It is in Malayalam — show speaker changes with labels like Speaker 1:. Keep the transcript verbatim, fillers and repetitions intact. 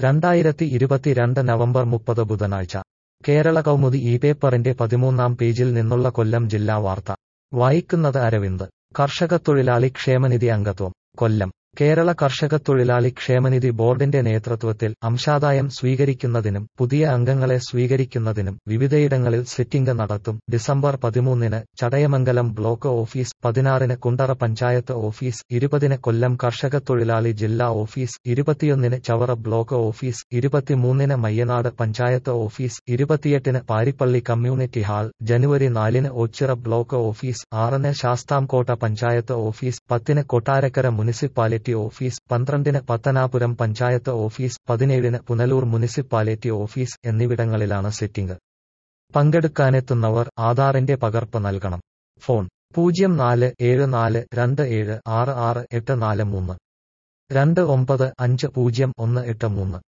Speaker 1: രണ്ടായിരത്തി ഇരുപത്തിരണ്ട് നവംബർ മുപ്പത് ബുധനാഴ്ച കേരള കൗമുദി ഈ പേപ്പറിന്റെ പതിമൂന്നാം പേജിൽ നിന്നുള്ള കൊല്ലം ജില്ലാ വാർത്ത വായിക്കുന്നത് അരവിന്ദ്. കർഷകത്തൊഴിലാളി ക്ഷേമനിധി അംഗത്വം. കൊല്ലം കേരള കർഷകത്തൊഴിലാളി ക്ഷേമനിധി ബോർഡിന്റെ നേതൃത്വത്തിൽ അംശാദായം സ്വീകരിക്കുന്നതിനും പുതിയ അംഗങ്ങളെ സ്വീകരിക്കുന്നതിനും വിവിധയിടങ്ങളിൽ സിറ്റിംഗ് നടത്തും. ഡിസംബർ പതിമൂന്നിന് ചടയമംഗലം ബ്ലോക്ക് ഓഫീസ്, പതിനാറിന് കുണ്ടറ പഞ്ചായത്ത് ഓഫീസ്, ഇരുപതിന് കൊല്ലം കർഷകത്തൊഴിലാളി ജില്ലാ ഓഫീസ്, ഇരുപത്തിയൊന്നിന് ചവറ ബ്ലോക്ക് ഓഫീസ്, ഇരുപത്തിമൂന്നിന് മയ്യനാട് പഞ്ചായത്ത് ഓഫീസ്, ഇരുപത്തിയെട്ടിന് പാരിപ്പള്ളി കമ്മ്യൂണിറ്റി ഹാൾ, ജനുവരി നാലിന് ഓച്ചിറ ബ്ലോക്ക് ഓഫീസ്, ആറിന് ശാസ്താംകോട്ട പഞ്ചായത്ത് ഓഫീസ്, പത്തിന് കൊട്ടാരക്കര മുനിസിപ്പാലിറ്റി ഓഫീസ്, പന്ത്രണ്ടിന് പത്തനാപുരം പഞ്ചായത്ത് ഓഫീസ്, പതിനേഴിന് പുനലൂർ മുനിസിപ്പാലിറ്റി ഓഫീസ് എന്നിവിടങ്ങളിലാണ് സിറ്റിംഗ്. പങ്കെടുക്കാനെത്തുന്നവർ ആധാറിന്റെ പകർപ്പ് നൽകണം. ഫോൺ പൂജ്യം നാല് ഏഴ് നാല് രണ്ട് ഏഴ് ആറ് ആറ് എട്ട് നാല് മൂന്ന് രണ്ട് ഒമ്പത് അഞ്ച് പൂജ്യം ഒന്ന് എട്ട് മൂന്ന്.